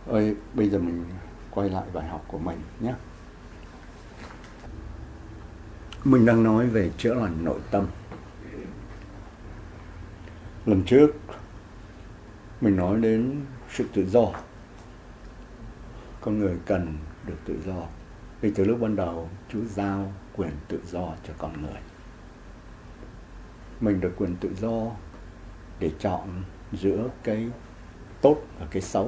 Ơi, bây giờ mình quay lại bài học của mình nhé. Mình đang nói về chữa lành nội tâm. Lần trước mình nói đến sự tự do. Con người cần được tự do. Vì từ lúc ban đầu Chúa giao quyền tự do cho con người. Mình được quyền tự do để chọn giữa cái tốt và cái xấu.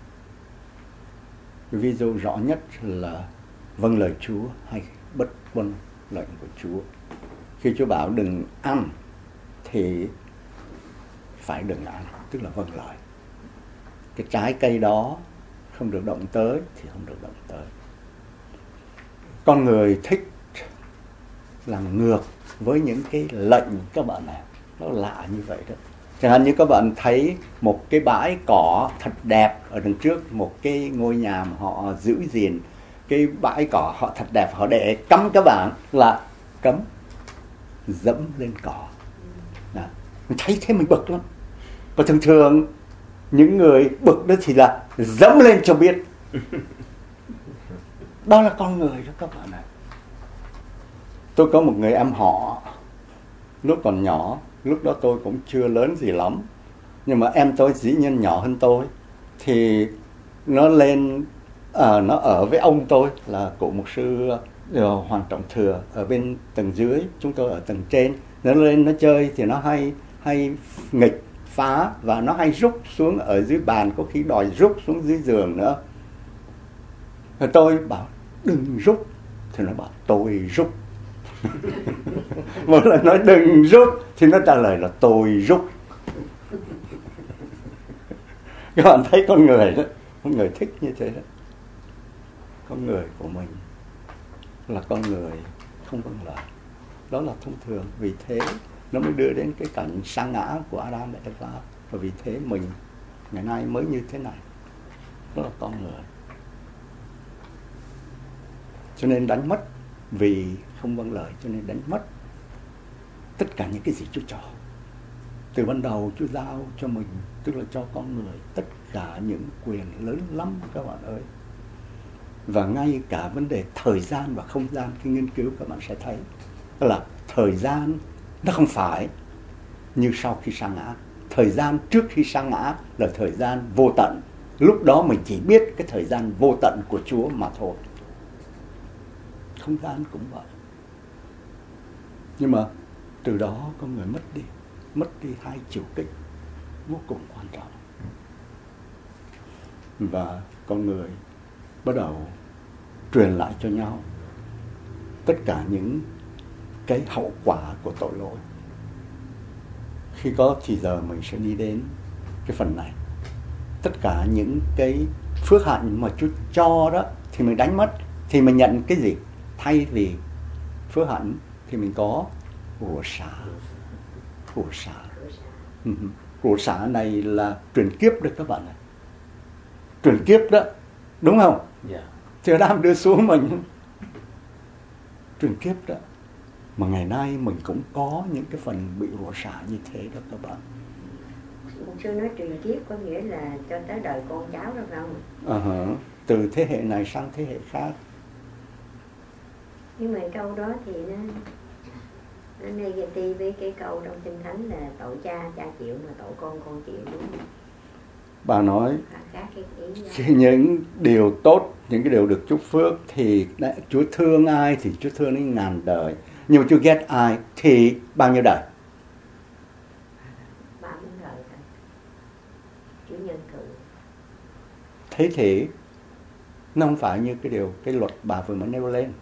Ví dụ rõ nhất là vâng lời Chúa hay bất vâng lệnh của Chúa. Khi Chúa bảo đừng ăn thì phải đừng ăn, tức là vâng lời. Cái trái cây đó không được động tới thì không được động tới. Con người thích làm ngược với những cái lệnh các bạn này. Nó lạ như vậy đó. Chẳng hạn như các bạn thấy một cái bãi cỏ thật đẹp ở đằng trước một cái ngôi nhà mà họ giữ gìn. Cái bãi cỏ họ thật đẹp, họ để cấm các bạn là cấm dẫm lên cỏ. Đó. Mình thấy thế mình bực lắm. Và thường thường những người bực đó thì là dẫm lên cho biết. Đó là con người đó các bạn ạ. Tôi có một người em họ lúc còn nhỏ, lúc đó tôi cũng chưa lớn gì lắm, nhưng mà em tôi dĩ nhiên nhỏ hơn tôi. Thì nó lên nó ở với ông tôi là cụ mục sư Hoàng Trọng Thừa ở bên tầng dưới, chúng tôi ở tầng trên. Nó lên nó chơi thì nó hay nghịch phá và nó hay rúc xuống ở dưới bàn, có khi đòi rúc xuống dưới giường nữa. Rồi tôi bảo đừng rúc thì nó bảo tôi rúc. Một lần nói đừng rúc thì nó trả lời là tôi rúc. Các bạn thấy con người đó, con người thích như thế đó. Con người của mình là con người không vâng lời. Đó là thông thường. Vì thế nó mới đưa đến cái cảnh sa ngã của Adam và Eva. Và vì thế mình ngày nay mới như thế này. Đó là con người. Cho nên đánh mất vì không vâng lời, cho nên đánh mất tất cả những cái gì Chúa cho. Từ ban đầu Chúa giao cho mình, tức là cho con người, tất cả những quyền lớn lắm các bạn ơi. Và ngay cả vấn đề thời gian và không gian, khi nghiên cứu các bạn sẽ thấy là thời gian nó không phải như sau khi sa ngã. Thời gian trước khi sa ngã là thời gian vô tận. Lúc đó mình chỉ biết cái thời gian vô tận của Chúa mà thôi. Không gian cũng vậy. Nhưng mà từ đó con người mất đi hai chiều kích vô cùng quan trọng. Và con người bắt đầu truyền lại cho nhau tất cả những cái hậu quả của tội lỗi. Khi có thì giờ mình sẽ đi đến cái phần này. Tất cả những cái phước hạnh mà Chúa cho đó thì mình đánh mất, thì mình nhận cái gì? Thay vì phước hạnh thì mình có của xả. Của xả. Của xả này là truyền kiếp đấy các bạn ạ. Truyền kiếp đó, đúng không? Yeah. Thì Adam đưa xuống mình. Truyền kiếp đó. Mà ngày nay mình cũng có những cái phần bị rủa xả như thế đó các bạn. Mục sư nói truyền kiếp có nghĩa là cho tới đời con cháu đó phải không? Từ thế hệ này sang thế hệ khác. Nhưng mà câu đó thì nó negative với cái câu trong Kinh Thánh là tội cha chịu mà tội con chịu, đúng không? Bà nói khác cái ý những điều tốt, những cái điều được chúc phước thì Chúa thương ai thì Chúa thương đến ngàn đời. Nhưng mà Chúa ghét ai thì bao nhiêu đời? 30 đời thôi. Chúa nhân từ. Thế thì nó không phải như cái luật bà vừa mới nêu lên.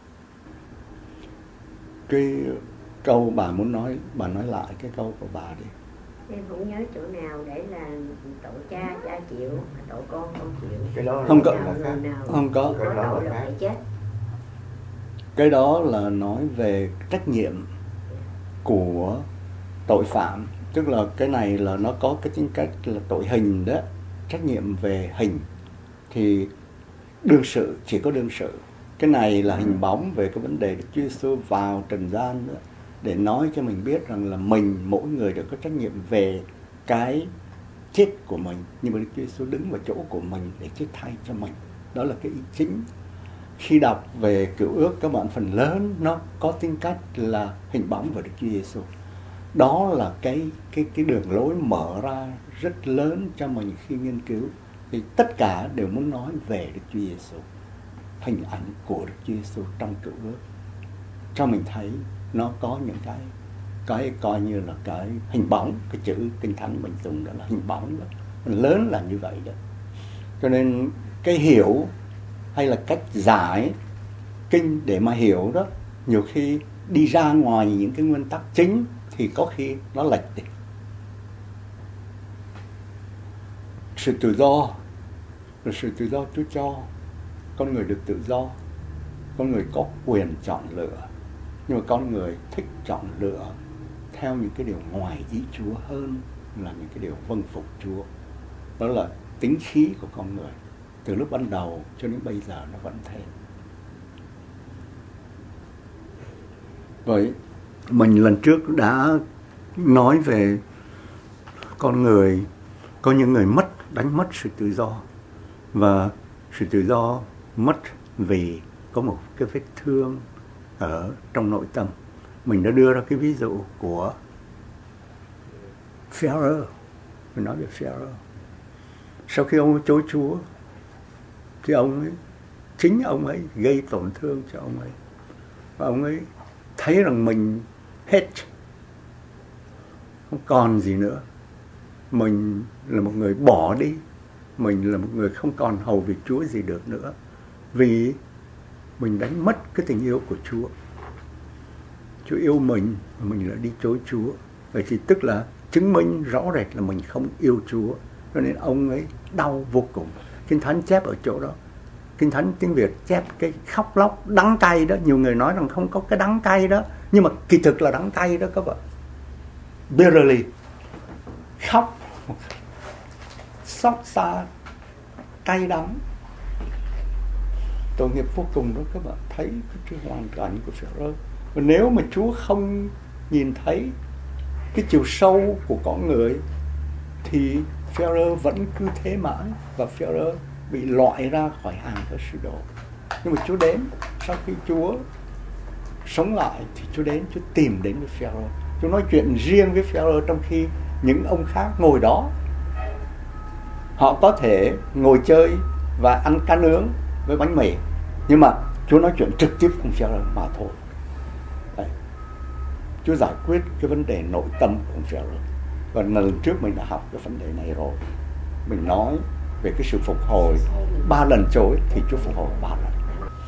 Cái câu bà muốn nói, bà nói lại cái câu của bà đi. Em không nhớ chỗ nào để là tội cha chịu mà tội con chịu. Cái đó không có, không có tội là phải chết. Cái đó là nói về trách nhiệm của tội phạm, tức là cái này là nó có cái tính cách là tội hình đó, trách nhiệm về hình. Thì đương sự, chỉ có đương sự. Cái này là hình bóng về cái vấn đề Đức Chúa Giêsu vào trần gian đó, để nói cho mình biết rằng là mình, mỗi người đều có trách nhiệm về cái chết của mình, nhưng mà Đức Chúa Giêsu đứng vào chỗ của mình để chết thay cho mình. Đó là cái ý chính. Khi đọc về Cựu Ước, các bạn phần lớn nó có tính cách là hình bóng về Đức Chúa Giêsu. Đó là cái đường lối mở ra rất lớn cho mình khi nghiên cứu. Thì tất cả đều muốn nói về Đức Chúa Giêsu, hình ảnh của Đức Chúa Giêsu trong Cựu Ước, cho mình thấy nó có những cái coi như là cái hình bóng. Cái chữ Kinh Thánh mình dùng đó là hình bóng đó. Phần lớn là như vậy đó. Cho nên cái hiểu hay là cách giải kinh để mà hiểu đó, nhiều khi đi ra ngoài những cái nguyên tắc chính thì có khi nó lệch đi. Sự tự do là sự tự do Chúa cho. Con người được tự do, con người có quyền chọn lựa, nhưng mà con người thích chọn lựa theo những cái điều ngoài ý Chúa hơn là những cái điều vâng phục Chúa. Đó là tính khí của con người, từ lúc ban đầu cho đến bây giờ nó vẫn thế. Vậy mình lần trước đã nói về con người, có những người đánh mất sự tự do, và sự tự do mất vì có một cái vết thương ở trong nội tâm. Mình đã đưa ra cái ví dụ của Phêrô. Mình nói về Phêrô. Sau khi ông chối Chúa thì chính ông ấy gây tổn thương cho ông ấy, và ông ấy thấy rằng mình hết, không còn gì nữa. Mình là một người bỏ đi, mình là một người không còn hầu việc Chúa gì được nữa, vì mình đánh mất cái tình yêu của Chúa. Chúa yêu mình và mình lại đi chối Chúa. Vậy thì tức là chứng minh rõ rệt là mình không yêu Chúa, cho nên ông ấy đau vô cùng. Kinh Thánh chép ở chỗ đó, Kinh Thánh tiếng Việt chép cái khóc lóc đắng cay đó. Nhiều người nói rằng không có cái đắng cay đó, nhưng mà kỳ thực là đắng cay đó các bạn. Bitterly, khóc xót xa, cay đắng, tội nghiệp vô cùng đó các bạn. Thấy cái hoàn cảnh của Phêrô. Và nếu mà Chúa không nhìn thấy cái chiều sâu của con người thì Phêrô vẫn cứ thế mãi, và Phêrô bị loại ra khỏi hàng các sứ đồ. Nhưng mà Chúa đến, sau khi Chúa sống lại thì Chúa đến, Chúa tìm đến với Phêrô. Chúa nói chuyện riêng với Phêrô, trong khi những ông khác ngồi đó, họ có thể ngồi chơi và ăn cá nướng với bánh mì, nhưng mà Chúa nói chuyện trực tiếp cùng Phêrô mà thôi. Đấy. Chúa giải quyết cái vấn đề nội tâm của Phêrô. Và lần trước mình đã học cái vấn đề này rồi. Mình nói về cái sự phục hồi 3 lần chối thì Chúa phục hồi 3 lần.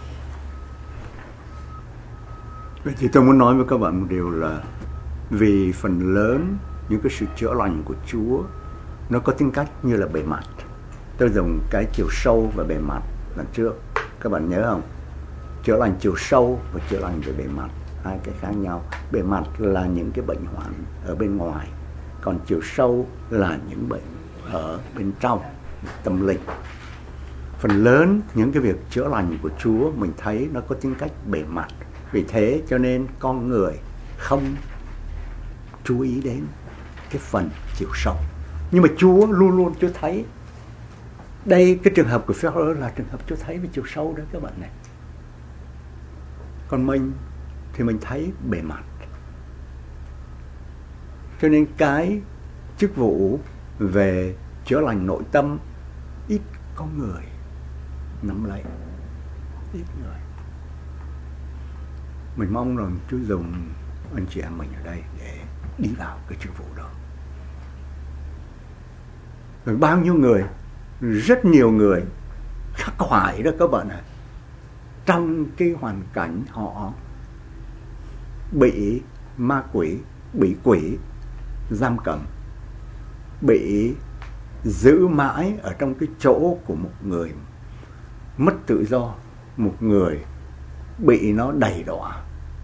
Vậy thì tôi muốn nói với các bạn một điều là vì phần lớn những cái sự chữa lành của Chúa nó có tính cách như là bề mặt. Tôi dùng cái chiều sâu và bề mặt lần trước, các bạn nhớ không? Chữa lành chiều sâu và chữa lành về bề mặt, hai cái khác nhau. Bề mặt là những cái bệnh hoạn ở bên ngoài, còn chiều sâu là những bệnh ở bên trong, tâm linh. Phần lớn những cái việc chữa lành của Chúa mình thấy nó có tính cách bề mặt. Vì thế cho nên con người không chú ý đến cái phần chiều sâu. Nhưng mà Chúa luôn luôn Chúa thấy. Đây, cái trường hợp của Phêrô là trường hợp Chúa thấy về chiều sâu đó các bạn này. Còn mình thì mình thấy bề mặt. Cho nên cái chức vụ về chữa lành nội tâm ít có người nắm lấy, ít người. Mình mong rằng Chúa dùng anh chị em mình ở đây để đi vào cái chức vụ đó. Rồi bao nhiêu người, rất nhiều người khắc khoải đó các bạn ạ. Trong cái hoàn cảnh họ bị ma quỷ, bị quỷ giam cầm, bị giữ mãi ở trong cái chỗ của một người mất tự do, một người bị nó đầy đọa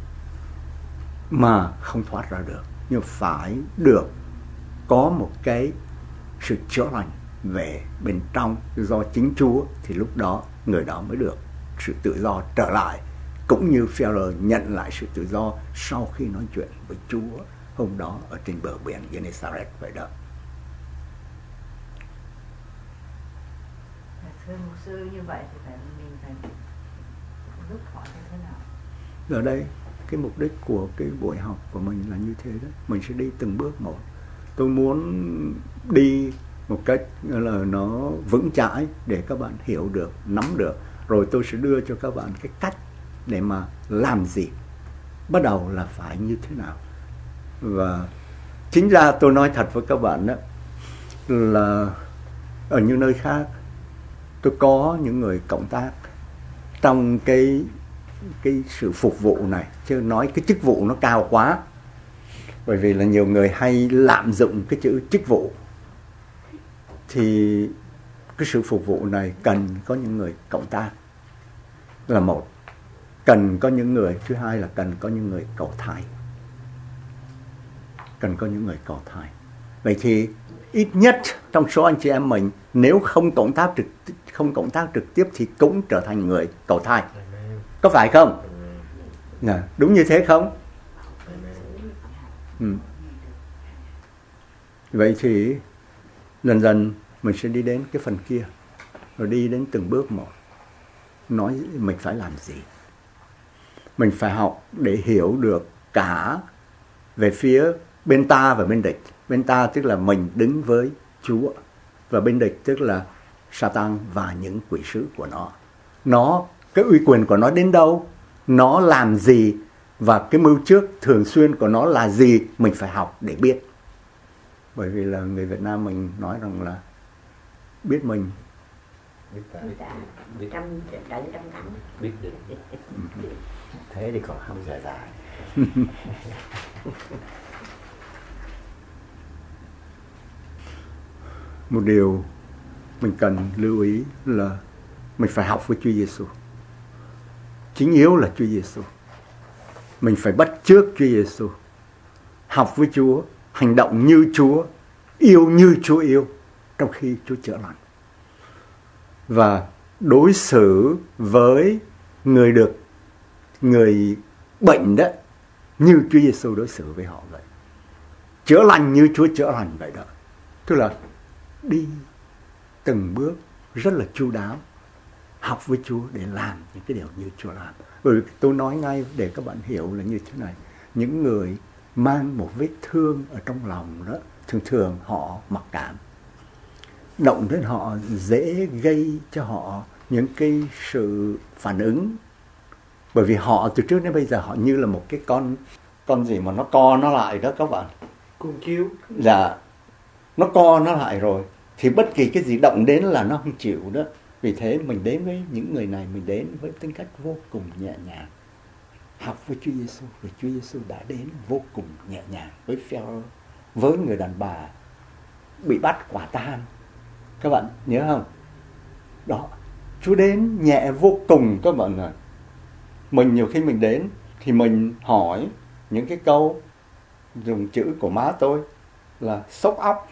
mà không thoát ra được. Nhưng phải được có một cái sự chữa lành về bên trong do chính Chúa, thì lúc đó người đó mới được sự tự do trở lại, cũng như Phêrô nhận lại sự tự do sau khi nói chuyện với Chúa hôm đó ở trên bờ biển Genesaret vậy đó. Thưa mục sư, như vậy thì mình phải giúp họ như thế nào? Ở đây cái mục đích của cái buổi học của mình là như thế đó. Mình sẽ đi từng bước một. Tôi muốn đi một cách là nó vững chãi để các bạn hiểu được, nắm được. Rồi tôi sẽ đưa cho các bạn cái cách để mà làm gì, bắt đầu là phải như thế nào. Và chính ra tôi nói thật với các bạn đó, là ở những nơi khác tôi có những người cộng tác trong cái sự phục vụ này, chứ nói cái chức vụ nó cao quá, bởi vì là nhiều người hay lạm dụng cái chữ chức vụ. Thì cái sự phục vụ này cần có những người cộng tác là một, cần có những người, thứ hai là cần có những người cầu thai, cần có những người cầu thai. Vậy thì ít nhất trong số anh chị em mình, nếu không cộng tác trực tiếp thì cũng trở thành người cầu thai, có phải không? Đúng như thế không? Vậy thì dần dần mình sẽ đi đến cái phần kia, rồi đi đến từng bước một. Nói mình phải làm gì, mình phải học để hiểu được cả về phía bên ta và bên địch. Bên ta tức là mình đứng với Chúa, và bên địch tức là Satan và những quỷ sứ của nó. Cái uy quyền của nó đến đâu, nó làm gì, và cái mưu trước thường xuyên của nó là gì, mình phải học để biết. Bởi vì là người Việt Nam mình nói rằng là biết mình biết thắng. Biết được. Thế thì còn không dài dài. Một điều mình cần lưu ý là mình phải học với Chúa Giêsu. Chính yếu là Chúa Giêsu. Mình phải bắt chước Chúa Giêsu, học với Chúa, hành động như Chúa, yêu như Chúa yêu trong khi Chúa chữa lành, và đối xử với người bệnh đó như Chúa Giêsu đối xử với họ vậy. Chữa lành như Chúa chữa lành vậy đó. Tức là đi từng bước rất là chu đáo, học với Chúa để làm những cái điều như Chúa làm. Bởi vì tôi nói ngay để các bạn hiểu là như thế này. Những người mang một vết thương ở trong lòng đó, thường họ mặc cảm. Động đến họ dễ gây cho họ những cái sự phản ứng. Bởi vì họ từ trước đến bây giờ họ như là một cái con gì mà nó co nó lại đó các bạn. Con chiếu. Dạ, nó co nó lại rồi. Thì bất kỳ cái gì động đến là nó không chịu đó. Vì thế mình đến với những người này, mình đến với tính cách vô cùng nhẹ nhàng. Học với Chúa Giêsu, vì Chúa Giêsu đã đến vô cùng nhẹ nhàng với Phêrô, với người đàn bà bị bắt quả tang. Các bạn nhớ không? Đó, Chúa đến nhẹ vô cùng các bạn ạ. Mình nhiều khi mình đến thì mình hỏi những cái câu, dùng chữ của má tôi là sốc óc.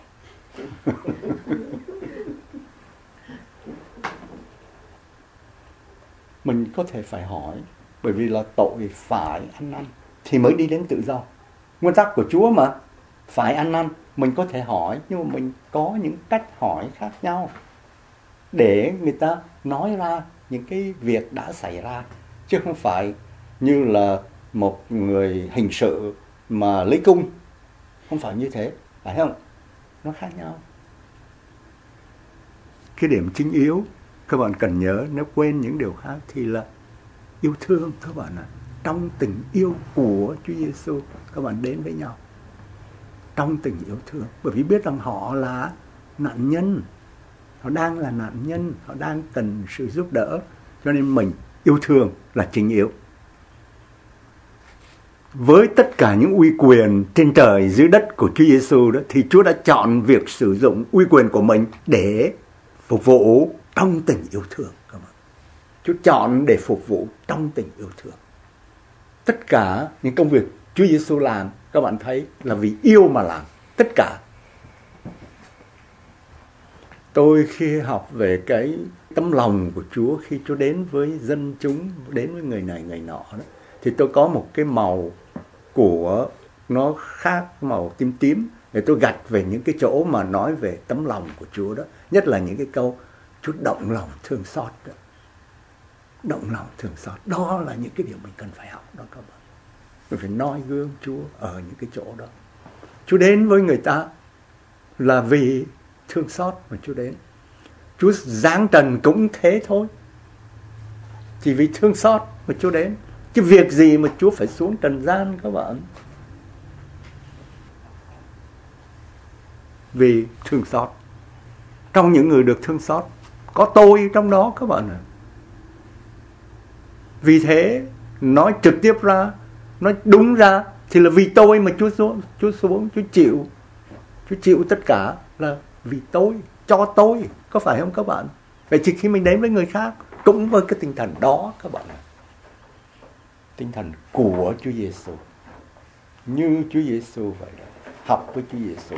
Mình có thể phải hỏi, bởi vì là tội phải ăn năn thì mới đi đến tự do. Nguyên tắc của Chúa mà, phải ăn năn. Mình có thể hỏi, nhưng mà mình có những cách hỏi khác nhau để người ta nói ra những cái việc đã xảy ra, chứ không phải như là một người hình sự mà lấy cung. Không phải như thế, phải không? Nó khác nhau. Cái điểm chính yếu các bạn cần nhớ, nếu quên những điều khác thì là yêu thương các bạn ạ. Trong tình yêu của Chúa Giêsu, các bạn đến với nhau trong tình yêu thương, bởi vì biết rằng họ là nạn nhân, họ đang là nạn nhân, họ đang cần sự giúp đỡ, cho nên mình yêu thương là chính yếu. Với tất cả những uy quyền trên trời dưới đất của Chúa Giêsu đó, thì Chúa đã chọn việc sử dụng uy quyền của mình để phục vụ trong tình yêu thương. Các bạn, Chúa chọn để phục vụ trong tình yêu thương. Tất cả những công việc Chúa Giêsu làm, các bạn thấy là vì yêu mà làm, tất cả. Tôi khi học về cái tấm lòng của Chúa khi Chúa đến với dân chúng, đến với người này người nọ đó, thì tôi có một cái màu của nó khác, màu tím tím, để tôi gạch về những cái chỗ mà nói về tấm lòng của Chúa đó. Nhất là những cái câu Chúa động lòng thương xót đó. Động lòng thương xót. Đó là những cái điều mình cần phải học đó các bạn. Mình phải noi gương Chúa ở những cái chỗ đó. Chúa đến với người ta là vì thương xót mà Chúa đến. Chúa giáng trần cũng thế thôi. Chỉ vì thương xót mà Chúa đến. Chứ việc gì mà Chúa phải xuống trần gian các bạn? Vì thương xót. Trong những người được thương xót có tôi trong đó các bạn ạ. Vì thế nói trực tiếp ra, nói đúng ra thì là vì tôi mà Chúa xuống, Chúa chịu tất cả là vì tôi, cho tôi, có phải không các bạn? Vậy thì khi mình đến với người khác cũng với cái tinh thần đó các bạn ạ. Tinh thần của Chúa Giêsu, như Chúa Giêsu vậy đó, học với Chúa Giêsu.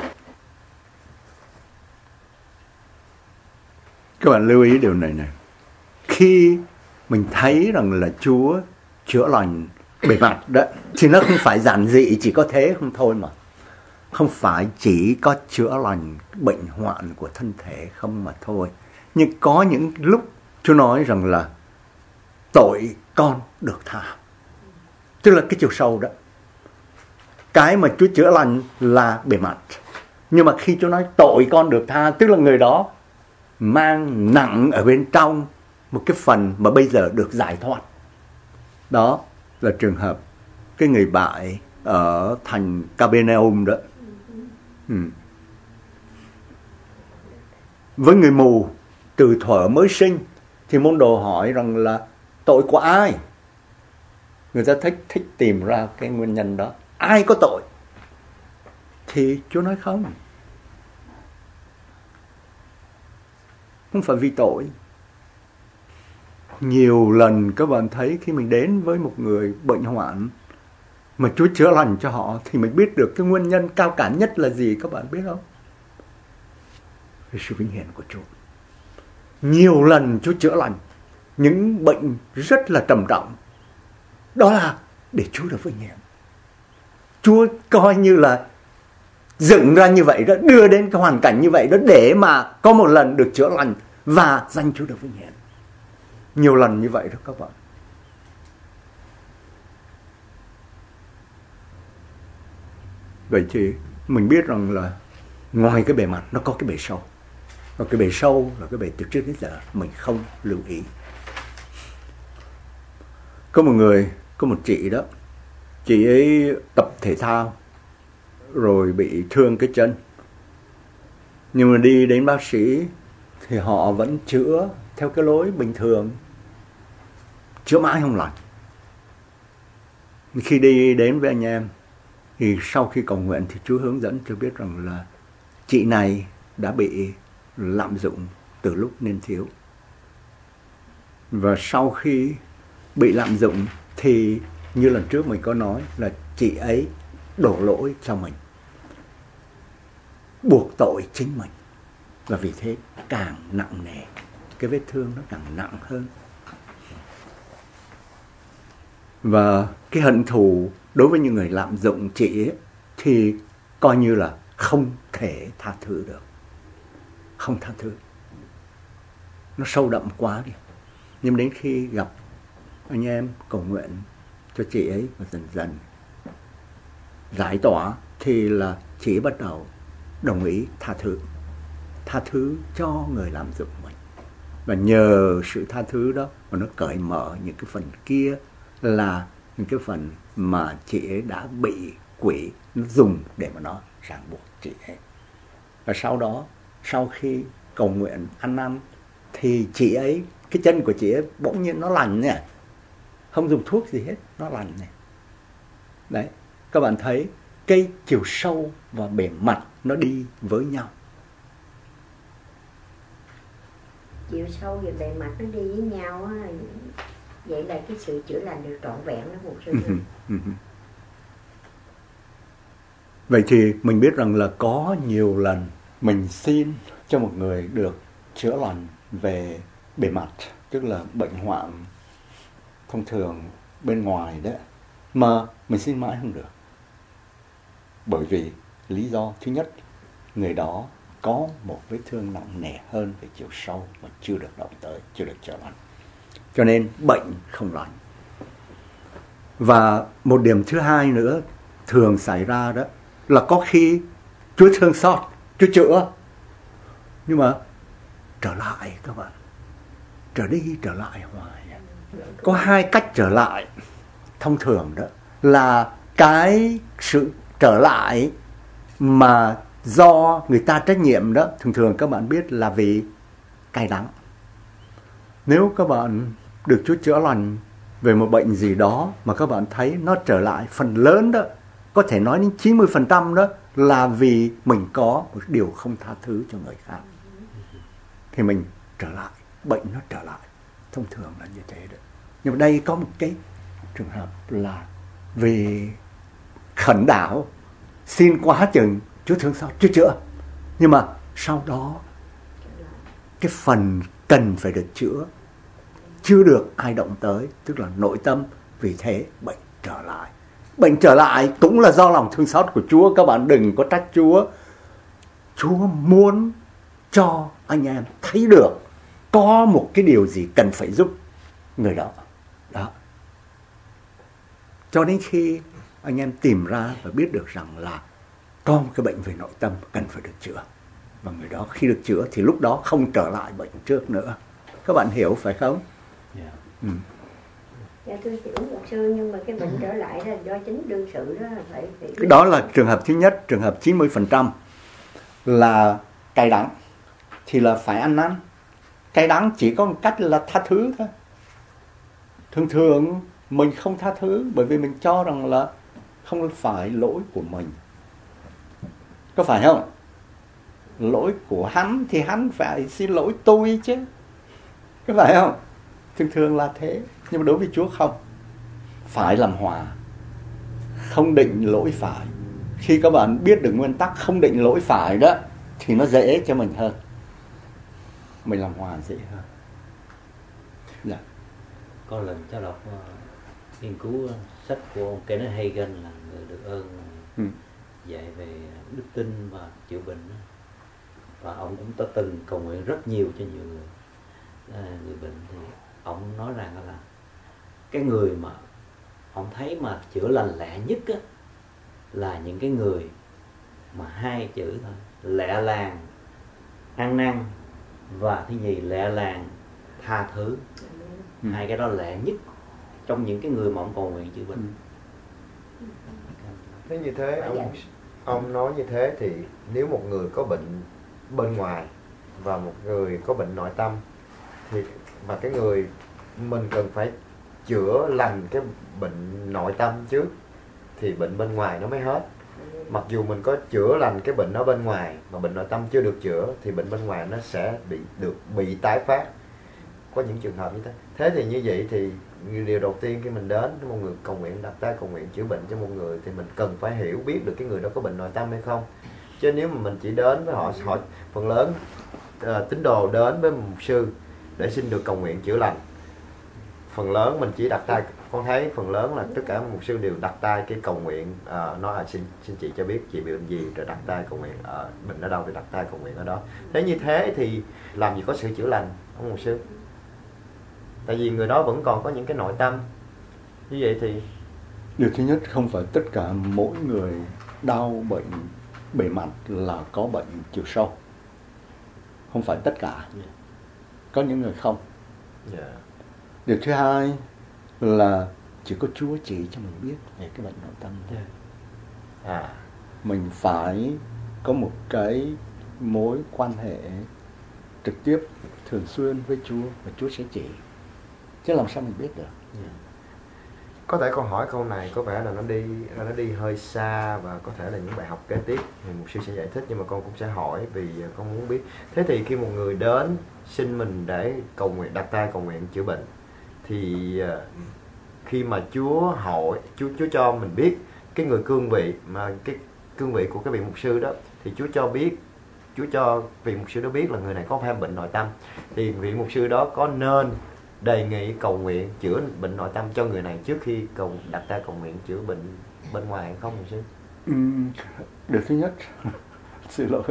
Các bạn lưu ý điều này nè. Khi mình thấy rằng là Chúa chữa lành bề mặt đó, thì nó không phải giản dị chỉ có thế không thôi mà. Không phải chỉ có chữa lành bệnh hoạn của thân thể không mà thôi. Nhưng có những lúc Chúa nói rằng là tội con được tha. Tức là cái chiều sâu đó. Cái mà Chúa chữa lành là bề mặt. Nhưng mà khi Chúa nói tội con được tha, tức là người đó mang nặng ở bên trong một cái phần mà bây giờ được giải thoát. Đó là trường hợp cái người bại ở thành Capernaum đó. Với người mù từ thuở mới sinh thì môn đồ hỏi rằng là tội của ai? Người ta thích tìm ra cái nguyên nhân đó. Ai có tội? Thì Chúa nói không. Không phải vì tội. Nhiều lần các bạn thấy khi mình đến với một người bệnh hoạn mà Chúa chữa lành cho họ thì mình biết được cái nguyên nhân cao cả nhất là gì các bạn biết không? Cái sự vinh hiển của Chúa. Nhiều lần Chúa chữa lành những bệnh rất là trầm trọng. Đó là để Chúa được vinh hiển. Chúa coi như là dựng ra như vậy đó, đưa đến cái hoàn cảnh như vậy đó để mà có một lần được chữa lành và danh Chúa được vinh hiển. Nhiều lần như vậy đó các bạn. Vậy thì mình biết rằng là ngoài cái bề mặt nó có cái bề sâu. Và cái bề sâu là cái bề từ trước đến giờ mình không lưu ý. Có một chị đó. Chị ấy tập thể thao rồi bị thương cái chân. Nhưng mà đi đến bác sĩ thì họ vẫn chữa theo cái lối bình thường. Chữa mãi không lành. Khi đi đến với anh em thì sau khi cầu nguyện thì Chúa hướng dẫn cho biết rằng là chị này đã bị lạm dụng từ lúc niên thiếu. Và sau khi bị lạm dụng thì như lần trước mình có nói là chị ấy đổ lỗi cho mình, buộc tội chính mình. Và vì thế càng nặng nề, cái vết thương nó càng nặng hơn. Và cái hận thù đối với những người lạm dụng chị ấy thì coi như là không thể tha thứ được. Không tha thứ. Nó sâu đậm quá đi. Nhưng đến khi gặp anh em cầu nguyện cho chị ấy và dần dần giải tỏa thì là chị bắt đầu đồng ý tha thứ. Tha thứ cho người làm dụng mình. Và nhờ sự tha thứ đó mà nó cởi mở những cái phần kia là những cái phần mà chị ấy đã bị quỷ nó dùng để mà nó ràng buộc chị ấy. Và sau đó, sau khi cầu nguyện ăn năn thì chị ấy, cái chân của chị ấy bỗng nhiên nó lành nè. Không dùng thuốc gì hết, nó lành nè. Đấy, các bạn thấy cái chiều sâu và bề mặt nó đi với nhau. Chiều sâu và bề mặt nó đi với nhau á. Vậy là cái sự chữa lành được trọn vẹn đó một sự. Vậy thì mình biết rằng là có nhiều lần mình xin cho một người được chữa lành về bề mặt, tức là bệnh hoạn thông thường bên ngoài đó, mà mình xin mãi không được. Bởi vì lý do thứ nhất, người đó có một vết thương nặng nề hơn về chiều sâu mà chưa được động tới, chưa được chữa lành. Cho nên bệnh không lành. Và một điểm thứ hai nữa thường xảy ra đó là có khi Chúa thương xót, Chúa chữa, nhưng mà trở lại các bạn, trở đi trở lại hoài. Có hai cách trở lại thông thường đó, là cái sự trở lại mà do người ta trách nhiệm đó, thường thường các bạn biết là vì cay đắng. Nếu các bạn được Chúa chữa lành về một bệnh gì đó mà các bạn thấy nó trở lại, phần lớn đó, có thể nói đến 90% đó là vì mình có một điều không tha thứ cho người khác, thì mình trở lại, bệnh nó trở lại. Thông thường là như thế đó. Nhưng mà đây có một cái trường hợp là vì khẩn đảo, xin quá chừng Chúa thương xót, Chúa chữa, nhưng mà sau đó cái phần cần phải được chữa chưa được ai động tới, tức là nội tâm, vì thế bệnh trở lại. Bệnh trở lại cũng là do lòng thương xót của Chúa, các bạn đừng có trách Chúa. Chúa muốn cho anh em thấy được có một cái điều gì cần phải giúp người đó. Đó. Cho đến khi anh em tìm ra và biết được rằng là có một cái bệnh về nội tâm cần phải được chữa, và người đó khi được chữa thì lúc đó không trở lại bệnh trước nữa. Các bạn hiểu phải không? Yeah. Dạ tôi hiểu một sư, nhưng mà cái bệnh trở lại đó là do chính đương sự đó, là phải Đó là trường hợp thứ nhất. Trường hợp 90% là cay đắng thì là phải ăn năn. Cay đắng chỉ có một cách là tha thứ thôi. Thường thường mình không tha thứ bởi vì mình cho rằng là không phải lỗi của mình, có phải không? Lỗi của hắn thì hắn phải xin lỗi tôi chứ, có phải không? Thường thường là thế. Nhưng mà đối với Chúa không, phải làm hòa, không định lỗi phải. Khi các bạn biết được nguyên tắc không định lỗi phải đó thì nó dễ cho mình hơn, mình làm hòa dễ hơn. Dạ. Có lần cháu đọc nghiên cứu sách của ông Kenneth Hagin là người được ơn dạy về đức tin và chữa bệnh, và ông cũng đã từng cầu nguyện rất nhiều cho nhiều người bệnh. Thì ông nói rằng là cái người mà ông thấy mà chữa lành lẹ nhất á, là những cái người mà hai chữ thôi: lẹ làng ăn năn, và thứ nhì lẹ làng tha thứ. Hai cái đó lẹ nhất trong những cái người mà ông cầu nguyện chữa bệnh. Thế như thế ông nói như thế thì nếu một người có bệnh bên ngoài và một người có bệnh nội tâm, thì mà cái người mình cần phải chữa lành cái bệnh nội tâm trước thì bệnh bên ngoài nó mới hết. Mặc dù mình có chữa lành cái bệnh ở bên ngoài mà bệnh nội tâm chưa được chữa thì bệnh bên ngoài nó sẽ bị tái phát. Có những trường hợp như thế. Thế thì như vậy thì điều đầu tiên khi mình đến với một người cầu nguyện, đặt tay cầu nguyện chữa bệnh cho một người, thì mình cần phải hiểu biết được cái người đó có bệnh nội tâm hay không. Chứ nếu mà mình chỉ đến với họ phần lớn tín đồ đến với một mục sư để xin được cầu nguyện chữa lành, phần lớn mình chỉ đặt tay, con thấy phần lớn là tất cả mục sư đều đặt tay cái cầu nguyện, nói là xin chị cho biết chị bị bệnh gì, rồi đặt tay cầu nguyện, bệnh ở đâu thì đặt tay cầu nguyện ở đó. Thế như thế thì làm gì có sự chữa lành ông mục sư? Tại vì người đó vẫn còn có những cái nội tâm. Như vậy thì điều thứ nhất, không phải tất cả mỗi người đau bệnh bề mặt là có bệnh chiều sâu, không phải tất cả, có những người không. Điều thứ hai là chỉ có Chúa chỉ cho mình biết về cái bệnh nội tâm thôi. Mình phải có một cái mối quan hệ trực tiếp thường xuyên với Chúa, và Chúa sẽ chỉ, chứ làm sao mình biết được. Có thể con hỏi câu này có vẻ là nó đi hơi xa, và có thể là những bài học kế tiếp thì mục sư sẽ giải thích, nhưng mà con cũng sẽ hỏi vì con muốn biết. Thế thì khi một người đến xin mình để cầu nguyện, đặt tay cầu nguyện chữa bệnh, thì khi mà Chúa hỏi, Chúa cho mình biết cái người cương vị, mà cái cương vị của cái vị mục sư đó, thì Chúa cho vị mục sư đó biết là người này có phải bệnh nội tâm, thì vị mục sư đó có nên đề nghị cầu nguyện chữa bệnh nội tâm cho người này trước khi đặt tay cầu nguyện chữa bệnh bên ngoài hay không mục sư? Điều thứ nhất xin lỗi,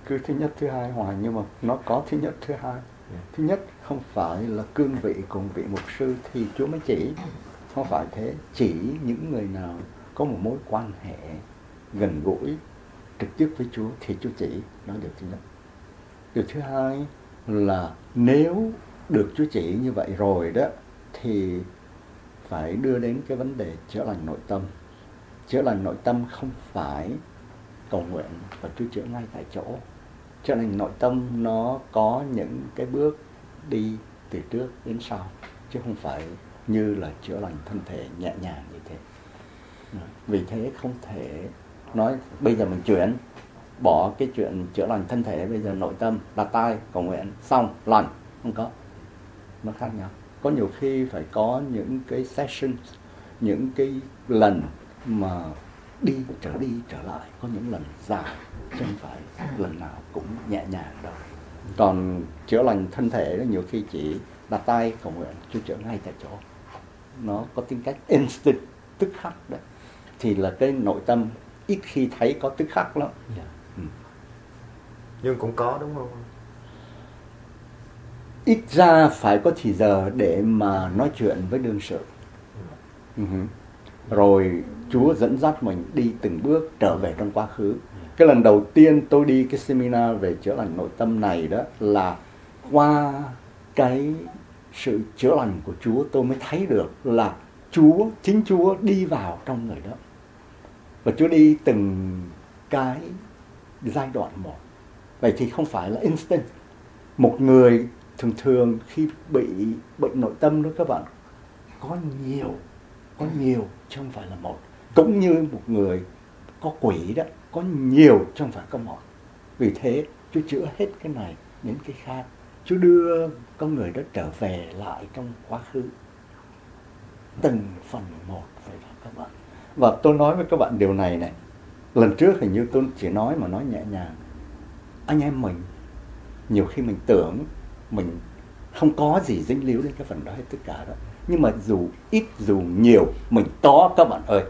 cứ thứ nhất thứ hai hoài, nhưng mà nó có thứ nhất thứ hai. Thứ nhất không phải là cương vị cùng vị mục sư thì Chúa mới chỉ, không phải thế. Chỉ những người nào có một mối quan hệ gần gũi trực tiếp với Chúa thì Chúa chỉ, đó là điều thứ nhất. Điều thứ hai là nếu được Chúa chỉ như vậy rồi đó thì phải đưa đến cái vấn đề chữa lành nội tâm. Chữa lành nội tâm không phải cầu nguyện và Chúa chữa ngay tại chỗ. Chữa lành nội tâm nó có những cái bước đi từ trước đến sau, chứ không phải như là chữa lành thân thể nhẹ nhàng như thế. Vì thế không thể nói bây giờ mình chuyển, bỏ cái chuyện chữa lành thân thể, bây giờ nội tâm, đặt tay, cầu nguyện, xong, lành. Không có. Nó khác nhau. Có nhiều khi phải có những cái sessions, những cái lần mà đi trở lại, có những lần dài, chứ không phải lần nào cũng nhẹ nhàng đâu. Còn chữa lành thân thể đó nhiều khi chỉ đặt tay cầu nguyện, Chúa chữa ngay tại chỗ. Nó có tính cách instant, tức khắc đấy. Thì là cái nội tâm ít khi thấy có tức khắc lắm. Nhưng cũng có đúng không? Ít ra phải có thì giờ để mà nói chuyện với đương sự. Rồi Chúa dẫn dắt mình đi từng bước trở về trong quá khứ. Cái lần đầu tiên tôi đi cái seminar về chữa lành nội tâm này đó là qua cái sự chữa lành của Chúa tôi mới thấy được là chính Chúa đi vào trong người đó. Và Chúa đi từng cái giai đoạn một. Vậy thì không phải là instant. Một người thường khi bị bệnh nội tâm đó các bạn, có nhiều chứ không phải là một. Cũng như một người có quỷ đó, có nhiều chứ không phải có một. Vì thế Chúa chữa hết cái này đến cái khác. Chúa đưa con người đó trở về lại trong quá khứ, từng phần một vậy đó các bạn. Và tôi nói với các bạn điều này. Lần trước hình như tôi chỉ nói nhẹ nhàng. Anh em mình nhiều khi mình tưởng mình không có gì dính líu đến cái phần đó hết tất cả đó. Nhưng mà dù ít dù nhiều mình có các bạn ơi.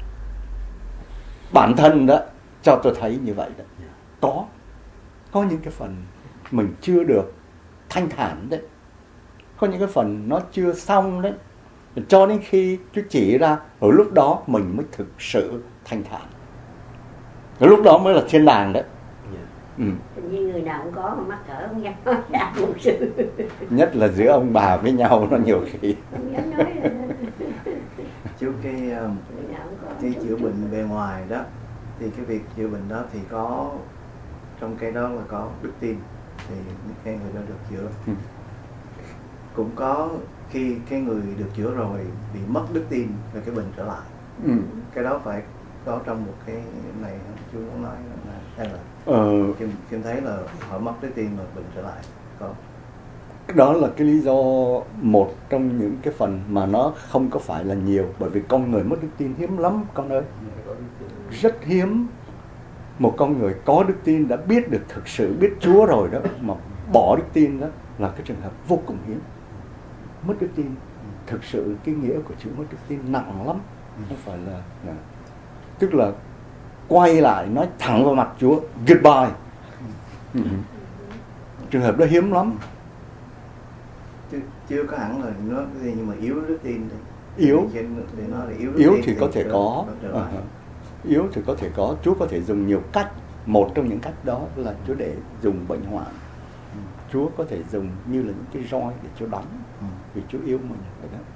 Bản thân đó cho tôi thấy như vậy đó. Có những cái phần mình chưa được thanh thản đấy. Có những cái phần nó chưa xong đấy. Cho đến khi Chúa chỉ ra, ở lúc đó mình mới thực sự thanh thản. Ở lúc đó mới là thiên đàng đấy. Hình như người nào cũng có mà mắc cỡ không dám nói đã mục sư. Nhất là giữa ông bà với nhau nó nhiều khi. Không dám nói rồi. Trước cái chữa bệnh bề ngoài đó, thì cái việc chữa bệnh đó thì có trong cái đó là có đức tin, thì cái người đó được chữa. Cũng có khi cái người được chữa rồi bị mất đức tin và cái bệnh trở lại. Cái đó phải có trong một cái này chú muốn nói là hay là Kim thấy là họ mất đức tin mà bệnh trở lại có. Đó là cái lý do một trong những cái phần mà nó không có phải là nhiều. Bởi vì con người mất đức tin hiếm lắm con ơi. Rất hiếm. Một con người có đức tin đã biết được thực sự biết Chúa rồi đó, mà bỏ đức tin đó là cái trường hợp vô cùng hiếm. Mất đức tin, thực sự cái nghĩa của chữ mất đức tin nặng lắm. Không phải là tức là quay lại nói thẳng vào mặt Chúa goodbye. Trường hợp đó hiếm lắm. Chưa có hẳn là nó cái gì, nhưng mà yếu đức tin thì yếu thì có thể có. Yếu thì có thể có. Chúa có thể dùng nhiều cách. Một trong những cách đó là Chúa để dùng bệnh hoạn. Chúa có thể dùng như là những cái roi để Chúa đánh, vì Chúa yêu mình vậy đó.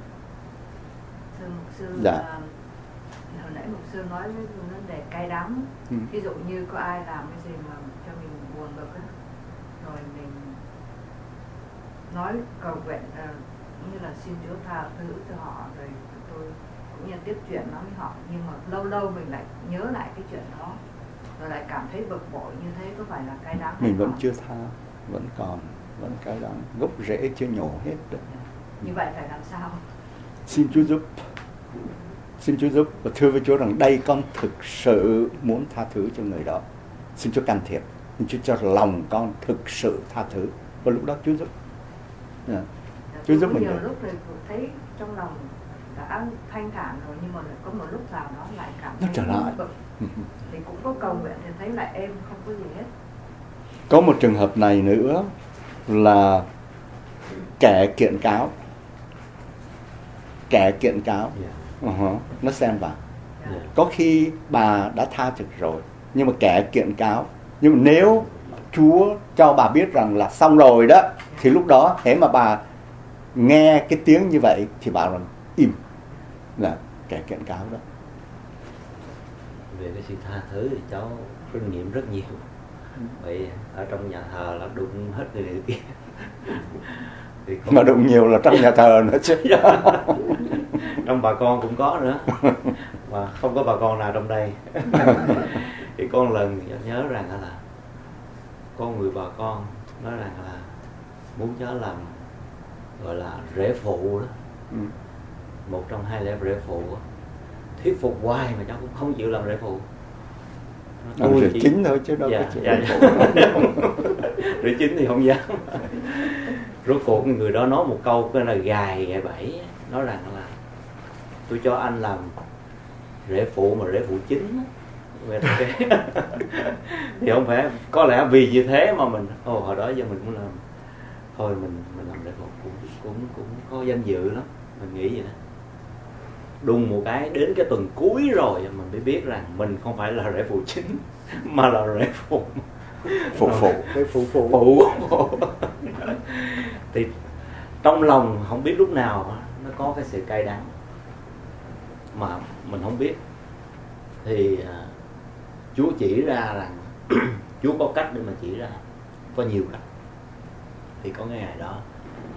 Mục sư, dạ. Hồi nãy mục sư nói với vấn đề cay đắng. Ví dụ như có ai làm cái gì mà cho mình buồn bực á, rồi mình nói cầu nguyện như là xin Chúa tha thứ cho họ, rồi tôi cũng như tiếp chuyện nói với họ, nhưng mà lâu lâu mình lại nhớ lại cái chuyện đó, rồi lại cảm thấy bực bội, như thế có phải là cay đắng? Mình vẫn chưa tha, vẫn cay đắng, gốc rễ chưa nhổ hết đấy. Như vậy phải làm sao? Xin Chúa giúp và thưa với Chúa rằng đây con thực sự muốn tha thứ cho người đó. Xin Chúa can thiệp, xin Chúa cho lòng con thực sự tha thứ, và lúc đó Chúa giúp. Chúa giúp mình. Nhiều lúc thì thấy trong lòng đã thanh thản rồi, nhưng mà có một lúc nào đó lại cảm thấy nó trở lại. bực. Thì cũng có cầu nguyện thì thấy lại êm, không có gì hết. Có một trường hợp này nữa là kẻ kiện cáo. Nó xen vào. Có khi bà đã tha thực rồi, nhưng mà kẻ kiện cáo. Nhưng mà nếu Chúa cho bà biết rằng là xong rồi đó, thì lúc đó thế mà bà nghe cái tiếng như vậy thì bà rằng im, là kẻ kiện cáo đó. Về cái sự tha thứ thì cháu kinh nghiệm rất nhiều. Vậy ở trong nhà thờ là đụng hết người này kia. Mà đụng nhiều là trong nhà thờ nữa chứ. Trong bà con cũng có nữa, mà không có bà con nào trong đây. Thì có một lần nhớ rằng là có người bà con nói rằng là muốn cháu làm gọi là rễ phụ đó, một trong hai lẽ rễ phụ đó. Thuyết phục hoài mà cháu cũng không chịu làm rễ phụ. Rễ chính thôi chứ đâu có chịu rễ phụ. Rễ chính thì không dám. Rốt cuộc người đó nói một câu cái là gài bẫy, nói rằng là tôi cho anh làm rễ phụ mà rễ phụ chính. Thì không phải, có lẽ vì như thế mà mình hồi đó giờ mình cũng làm, thôi mình làm rễ phụ cũng có danh dự lắm, mình nghĩ vậy đó. Đùng một cái đến cái tuần cuối rồi mình mới biết rằng mình không phải là rễ phụ chính mà là rễ phụ phụ. Thì trong lòng không biết lúc nào nó có cái sự cay đắng mà mình không biết. Thì Chúa chỉ ra rằng Chúa có cách để mà chỉ ra, có nhiều cách. Thì có cái ngày đó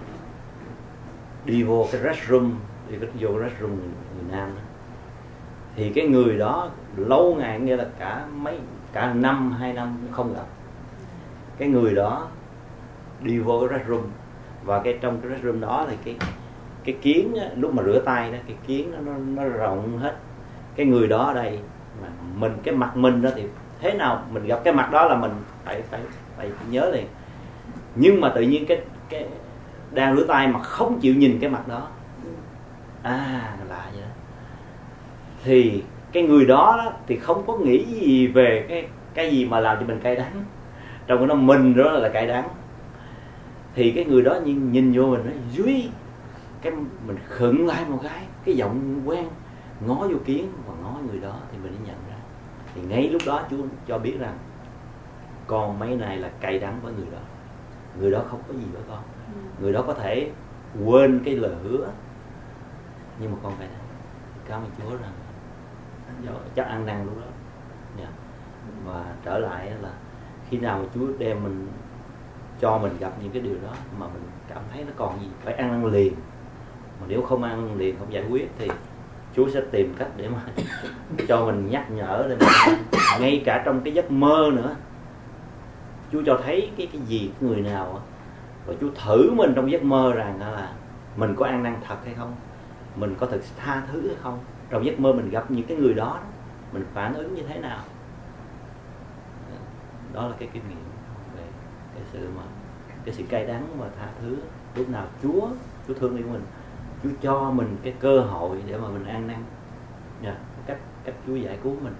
đi vô cái restroom, vô cái restroom người Nam đó. Thì cái người đó lâu ngày, nghĩa là cả năm 2 năm cũng không gặp. Cái người đó đi vô cái restroom, và trong cái restroom đó thì cái kiến á, lúc mà rửa tay đó, cái kiến nó rộng hết. Cái người đó ở đây mà cái mặt mình đó thì thế nào mình gặp cái mặt đó là mình phải nhớ liền. Nhưng mà tự nhiên cái đang rửa tay mà không chịu nhìn cái mặt đó, lạ vậy đó. Thì cái người đó thì không có nghĩ gì về cái gì mà làm cho mình cay đắng, trong cái nó mình đó là cay đắng. Thì cái người đó nhìn vô mình nói Duy, cái mình khựng lại một cái giọng quen ngó vô kiến và ngó người đó, thì mình mới nhận ra. Thì ngay lúc đó Chúa cho biết rằng con mấy này là cay đắng với người đó. Người đó không có gì với con. Người đó có thể quên cái lời hứa, nhưng mà con cay đắng. Cảm ơn Chúa rằng chắc ăn năn lúc đó. Và trở lại là khi nào mà Chúa đem mình, cho mình gặp những cái điều đó mà mình cảm thấy nó còn gì phải ăn năn liền, mà nếu không ăn năn liền, không giải quyết thì Chúa sẽ tìm cách để mà cho mình nhắc nhở, để mà ngay cả trong cái giấc mơ nữa Chúa cho thấy cái gì, cái người nào, và Chúa thử mình trong giấc mơ rằng là mình có ăn năn thật hay không, mình có thực tha thứ hay không. Trong giấc mơ mình gặp những cái người đó, mình phản ứng như thế nào. Đó là cái kinh nghiệm về cái sự cay đắng và tha thứ. Lúc nào Chúa thương yêu mình, Chúa cho mình cái cơ hội để mà mình ăn năn, cách Chúa giải cứu mình.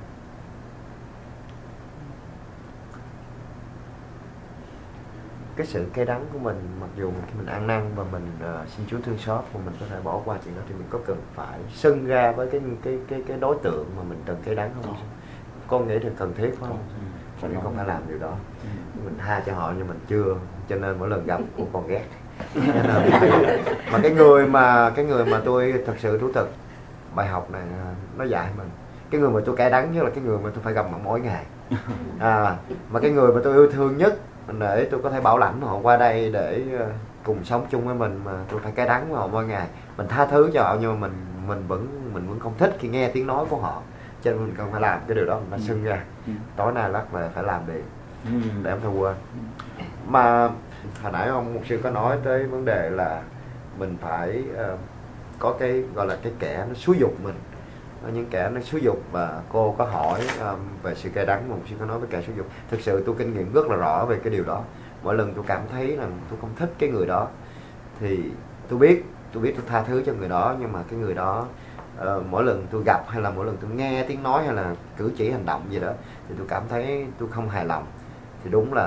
Cái sự cay đắng của mình, mặc dù khi mình ăn năn và mình xin Chúa thương xót và mình có thể bỏ qua chuyện đó, thì mình có cần phải xưng ra với cái đối tượng mà mình cần cay đắng không? Con nghĩ thì cần thiết phải không? Mình không phải làm điều đó. Mình tha cho họ nhưng mình chưa, cho nên mỗi lần gặp cũng còn ghét. Mà cái người mà tôi thật sự thú thực, bài học này nó dạy mình. Cái người mà tôi cay đắng nhất là cái người mà tôi phải gặp mặt mỗi ngày. Mà cái người mà tôi yêu thương nhất để tôi có thể bảo lãnh họ qua đây để cùng sống chung với mình, mà tôi phải cay đắng với họ mỗi ngày. Mình tha thứ cho họ nhưng mà mình vẫn không thích khi nghe tiếng nói của họ, cho nên mình cần phải làm cái điều đó, mình phải xưng ra. Tối nay lát về phải làm đi để em phải quên. Mà hồi nãy ông mục sư có nói tới vấn đề là mình phải có cái gọi là cái kẻ nó xúi dục mình, những kẻ nó xúi dục. Và cô có hỏi về sự cay đắng mà mục sư có nói với kẻ xúi dục. Thực sự tôi kinh nghiệm rất là rõ về cái điều đó. Mỗi lần tôi cảm thấy là tôi không thích cái người đó thì tôi biết tôi tha thứ cho người đó, nhưng mà cái người đó mỗi lần tôi gặp hay là mỗi lần tôi nghe tiếng nói hay là cử chỉ hành động gì đó thì tôi cảm thấy tôi không hài lòng. Thì đúng là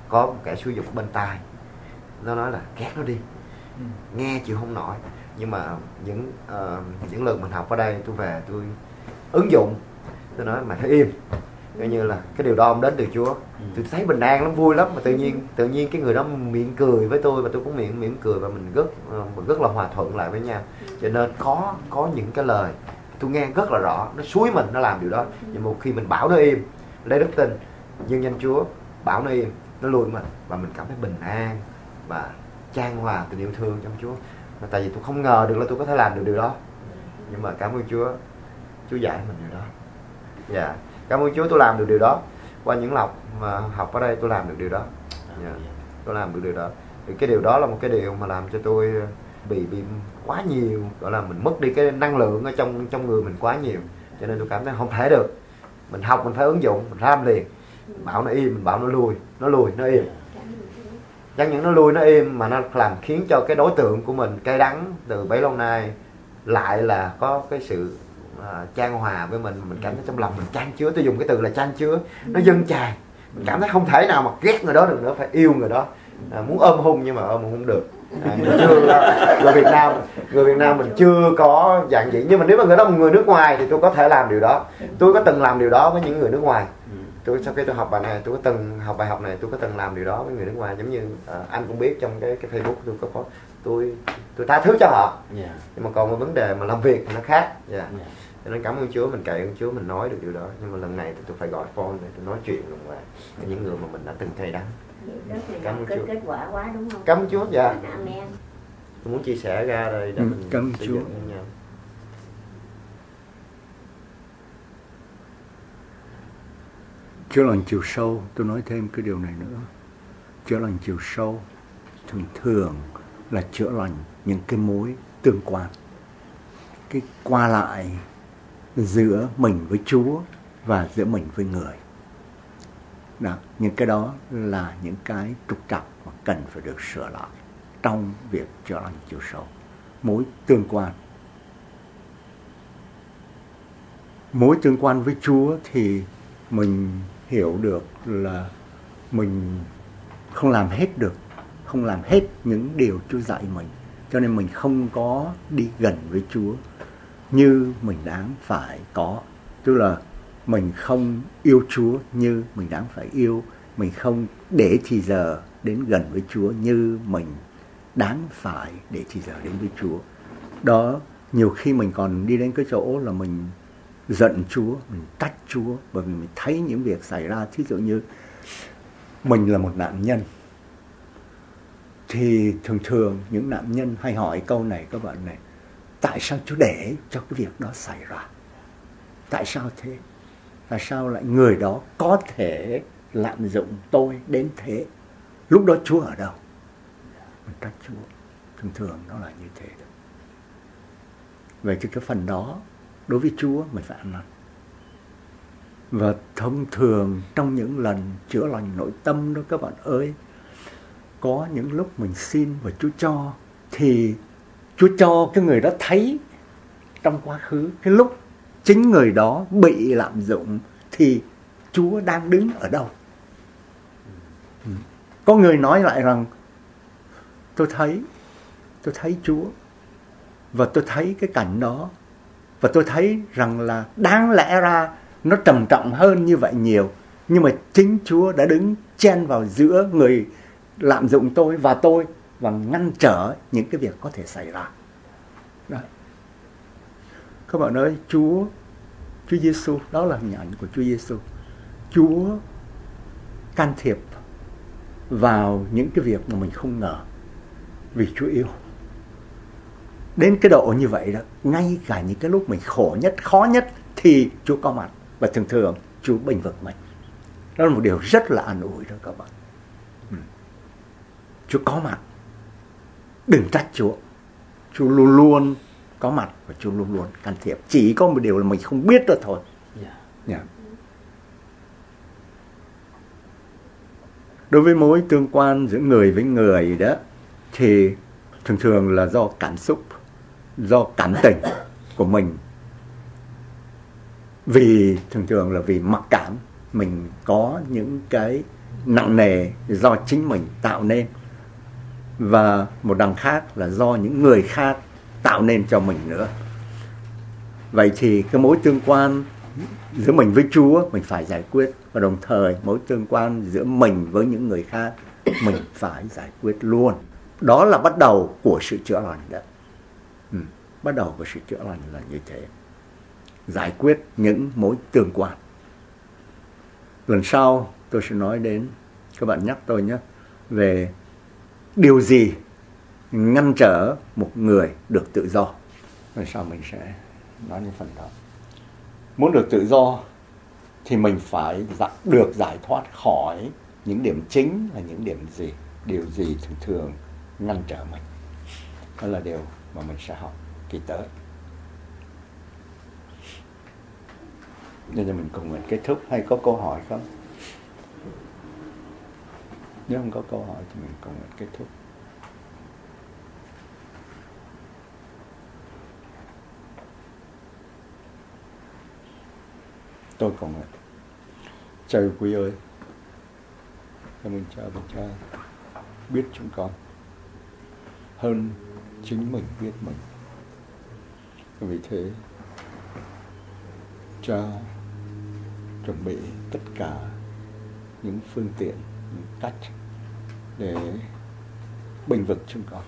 có một kẻ xúi dục bên tai, nó nói là ghét nó đi, nghe chịu không nổi. Nhưng mà những lần mình học ở đây, tôi về tôi ứng dụng, tôi nói mày thấy im, coi như là cái điều đó ông đến từ Chúa. Tôi thấy bình an lắm, vui lắm, mà tự nhiên cái người đó miệng cười với tôi và tôi cũng miệng cười, và mình rất là hòa thuận lại với nhau. Cho nên có những cái lời tôi nghe rất là rõ, nó xúi mình nó làm điều đó, nhưng một khi mình bảo nó im, lấy đức tin nhân danh Chúa, bảo nó im, nó lùi mình, và mình cảm thấy bình an và chan hòa tình yêu thương trong Chúa. Mà tại vì tôi không ngờ được là tôi có thể làm được điều đó, nhưng mà cảm ơn Chúa dạy mình điều đó. Dạ, cảm ơn Chúa tôi làm được điều đó. Qua những mà học ở đây tôi làm được điều đó. Tôi làm được điều đó. Thì cái điều đó là một cái điều mà làm cho tôi bị quá nhiều, gọi là mình mất đi cái năng lượng ở trong người mình quá nhiều. Cho nên tôi cảm thấy không thể được. Mình học mình phải ứng dụng, mình làm liền. Mình bảo nó im, mình bảo nó lùi, nó im. Chẳng những nó lùi, nó im, mà nó làm khiến cho cái đối tượng của mình cay đắng từ bấy lâu nay lại là có cái sự chan hòa với mình cảm thấy trong lòng mình chan chứa. Tôi dùng cái từ là chan chứa, nó dâng tràn. Mình cảm thấy không thể nào mà ghét người đó được nữa, phải yêu người đó. Muốn ôm hôn nhưng mà ôm không được. Người Việt Nam mình chưa có dạng dị. Nhưng mà nếu mà người đó là một người nước ngoài thì tôi có thể làm điều đó. Tôi có từng làm điều đó với những người nước ngoài. Sau khi tôi học bài này, tôi có từng học bài học này, tôi có từng làm điều đó với người nước ngoài. Giống như anh cũng biết trong cái Facebook tôi tha thứ cho họ. Nhưng mà còn một vấn đề mà làm việc thì nó khác. Cho nên cảm ơn Chúa, mình cậy ơn Chúa, mình nói được điều đó. Nhưng mà lần này thì tôi phải gọi phone để tôi nói chuyện cùng với những người mà mình đã từng cay đắng. Cảm ơn Chúa. Kết quả quá đúng không? Cảm ơn Chúa. Dạ. Amen. Tôi muốn chia sẻ ra đây để mình cảm ơn Chúa. Nhau. Chữa lành chiều sâu, tôi nói thêm cái điều này nữa. Chữa lành chiều sâu thường là chữa lành những cái mối tương quan, cái qua lại giữa mình với Chúa và giữa mình với người. Đó, những cái đó là những cái trục trặc mà cần phải được sửa lại trong việc chữa lành chiều sâu. Mối tương quan với Chúa thì mình hiểu được là mình không làm hết những điều Chúa dạy mình, cho nên mình không có đi gần với Chúa như mình đáng phải có. Tức là mình không yêu Chúa như mình đáng phải yêu, mình không để thì giờ đến gần với Chúa như mình đáng phải để thì giờ đến với Chúa. Đó, nhiều khi mình còn đi đến cái chỗ là mình giận Chúa, mình trách Chúa, bởi vì mình thấy những việc xảy ra. Thí dụ như mình là một nạn nhân, thì thường những nạn nhân hay hỏi câu này các bạn này: tại sao Chúa để cho cái việc đó xảy ra? Tại sao thế? Tại sao lại người đó có thể lạm dụng tôi đến thế? Lúc đó Chúa ở đâu? Mình trách Chúa. Thường nó là như thế. Vậy thì cái phần đó đối với Chúa mình phải ăn năn. Và thông thường trong những lần chữa lành nội tâm đó các bạn ơi, có những lúc mình xin và Chúa cho, thì Chúa cho cái người đó thấy trong quá khứ cái lúc chính người đó bị lạm dụng thì Chúa đang đứng ở đâu. Có người nói lại rằng tôi thấy Chúa, và tôi thấy cái cảnh đó, và tôi thấy rằng là đáng lẽ ra nó trầm trọng hơn như vậy nhiều, nhưng mà chính Chúa đã đứng chen vào giữa người lạm dụng tôi và ngăn trở những cái việc có thể xảy ra. Đó. Các bạn ơi, Chúa Giêsu, đó là hình ảnh của Chúa Giêsu. Chúa can thiệp vào những cái việc mà mình không ngờ, vì Chúa yêu. Đến cái độ như vậy đó, ngay cả những cái lúc mình khổ nhất, khó nhất thì Chúa có mặt, và thường Chúa bênh vực mình. Đó là một điều rất là an ủi đó các bạn. Chúa có mặt. Đừng trách Chúa. Chúa luôn luôn có mặt và Chúa luôn luôn can thiệp. Chỉ có một điều là mình không biết đó thôi. Yeah. Đối với mối tương quan giữa người với người đó, thì thường là do cảm xúc, do cảm tình của mình. Vì thường là vì mặc cảm, mình có những cái nặng nề do chính mình tạo nên, và một đằng khác là do những người khác tạo nên cho mình nữa. Vậy thì cái mối tương quan giữa mình với Chúa mình phải giải quyết, và đồng thời mối tương quan giữa mình với những người khác mình phải giải quyết luôn. Đó là bắt đầu của sự chữa lành đó. Bắt đầu của sự chữa lành là như thế. Giải quyết những mối tương quan. Lần sau tôi sẽ nói đến, các bạn nhắc tôi nhé, về điều gì ngăn trở một người được tự do. Lần sau mình sẽ nói đến phần đó. Muốn được tự do thì mình phải được giải thoát khỏi những điểm chính là những điểm gì, điều gì thường thường ngăn trở mình. Đó là điều mà mình sẽ học kỳ tới. Nên là mình cùng mình kết thúc, hay có câu hỏi không? Nếu không có câu hỏi thì mình cùng mình kết thúc. Tôi cùng mình. Cha quý ơi, cảm ơn Cha và Cha biết chúng con hơn chính mình biết mình. Vì thế Cha chuẩn bị tất cả những phương tiện, những cách để bênh vực chúng con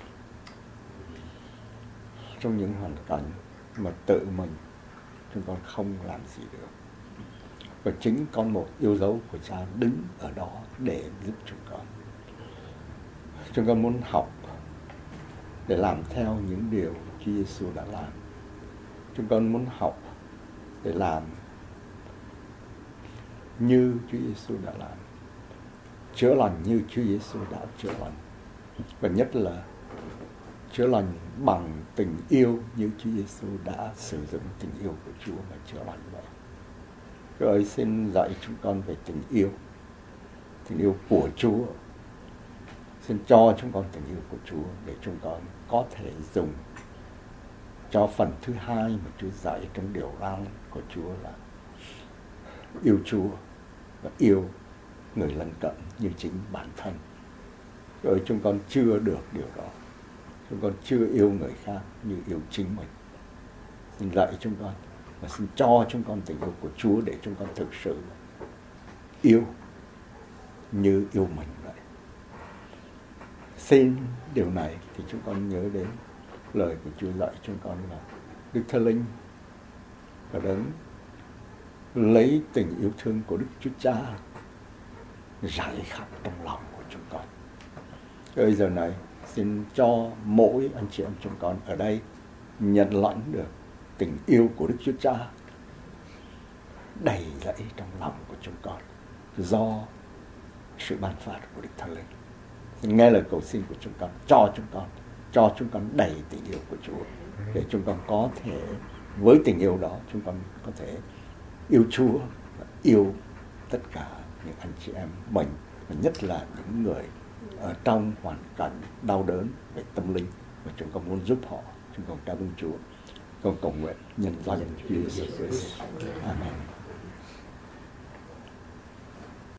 trong những hoàn cảnh mà tự mình chúng con không làm gì được. Và chính con một yêu dấu của Cha đứng ở đó để giúp chúng con. Chúng con muốn học để làm theo những điều Chúa Giêsu đã làm. Chúng con muốn học để làm như Chúa Giêsu đã làm, chữa lành như Chúa Giêsu đã chữa lành, và nhất là chữa lành bằng tình yêu như Chúa Giêsu đã sử dụng tình yêu của Chúa mà chữa lành vậy. Chúa ơi, xin dạy chúng con về tình yêu của Chúa. Xin cho chúng con tình yêu của Chúa để chúng con có thể dùng cho phần thứ hai mà Chúa dạy trong điều răn của Chúa là yêu Chúa và yêu người lân cận như chính bản thân. Rồi chúng con chưa được điều đó. Chúng con chưa yêu người khác như yêu chính mình. Xin dạy chúng con và xin cho chúng con tình yêu của Chúa để chúng con thực sự yêu như yêu mình vậy. Xin điều này thì chúng con nhớ đến lời của Chúa dạy chúng con là Đức Thánh Linh và Đấng lấy tình yêu thương của Đức Chúa Cha rải khắp trong lòng của chúng con. Bây giờ này xin cho mỗi anh chị em chúng con ở đây nhận lãnh được tình yêu của Đức Chúa Cha đầy dẫy trong lòng của chúng con do sự ban phát của Đức Thánh Linh. Xin nghe lời cầu xin của chúng con, cho chúng con đầy tình yêu của Chúa để chúng con có thể với tình yêu đó chúng con có thể yêu Chúa và yêu tất cả những anh chị em mình, và nhất là những người ở trong hoàn cảnh đau đớn về tâm linh và chúng con muốn giúp họ. Chúng con cảm ơn Chúa. Con cầu nguyện nhân danh Chúa Giêsu Christ. Amen.